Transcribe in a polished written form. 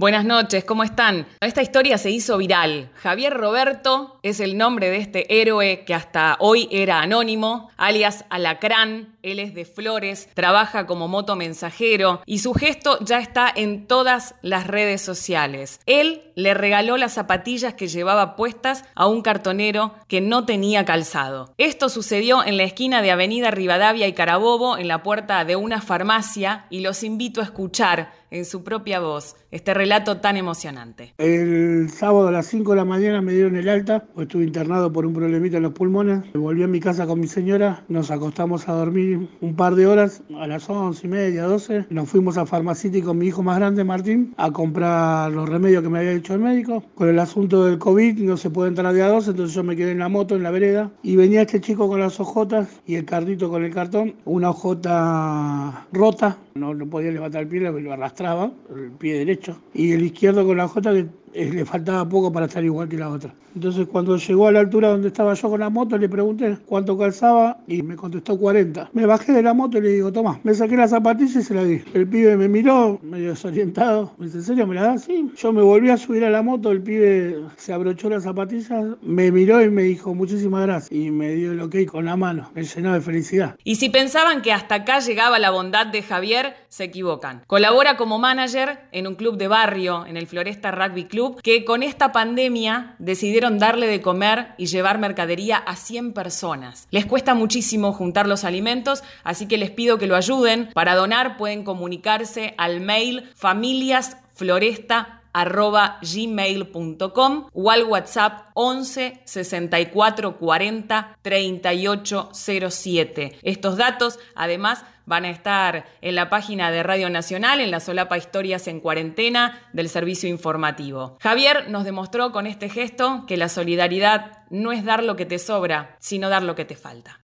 Buenas noches, ¿cómo están? Esta historia se hizo viral. Javier Roberto es el nombre de este héroe que hasta hoy era anónimo, alias Alacrán. Él es de Flores, trabaja como motomensajero y su gesto ya está en todas las redes sociales. Él le regaló las zapatillas que llevaba puestas a un cartonero que no tenía calzado. Esto sucedió en la esquina de Avenida Rivadavia y Carabobo, en la puerta de una farmacia, y los invito a escuchar en su propia voz este relato tan emocionante. El sábado a las 5 de la mañana me dieron el alta, pues estuve internado por un problemita en los pulmones. Volví a mi casa con mi señora, nos acostamos a dormir un par de horas, a las 11:30, 12. Nos fuimos a Pharmacity con mi hijo más grande, Martín, a comprar los remedios que me había dicho el médico. Con el asunto del COVID no se puede entrar de a dos, entonces yo me quedé en la moto, en la vereda, y venía este chico con las ojotas y el carrito con el cartón, una ojota rota. No podía levantar el pie, lo arrastraba, el pie derecho, y el izquierdo con la jota que le faltaba poco para estar igual que la otra. Entonces cuando llegó a la altura donde estaba yo con la moto, le pregunté cuánto calzaba y me contestó 40. Me bajé de la moto y le digo, tomá, me saqué la zapatilla y se la di. El pibe me miró, medio desorientado, me dice, ¿en serio me la das? Sí. Yo me volví a subir a la moto, el pibe se abrochó las zapatillas, me miró y me dijo, muchísimas gracias, y me dio el ok con la mano, me llenó de felicidad. Y si pensaban que hasta acá llegaba la bondad de Javier, se equivocan. Colabora como manager en un club de barrio, en el Floresta Rugby Club, que con esta pandemia decidieron darle de comer y llevar mercadería a 100 personas. Les cuesta muchísimo juntar los alimentos, así que les pido que lo ayuden. Para donar pueden comunicarse al mail familiasfloresta@gmail.com o al WhatsApp 11 64 40 38 07. Estos datos, además, van a estar en la página de Radio Nacional, en la solapa Historias en Cuarentena del servicio informativo. Javier nos demostró con este gesto que la solidaridad no es dar lo que te sobra, sino dar lo que te falta.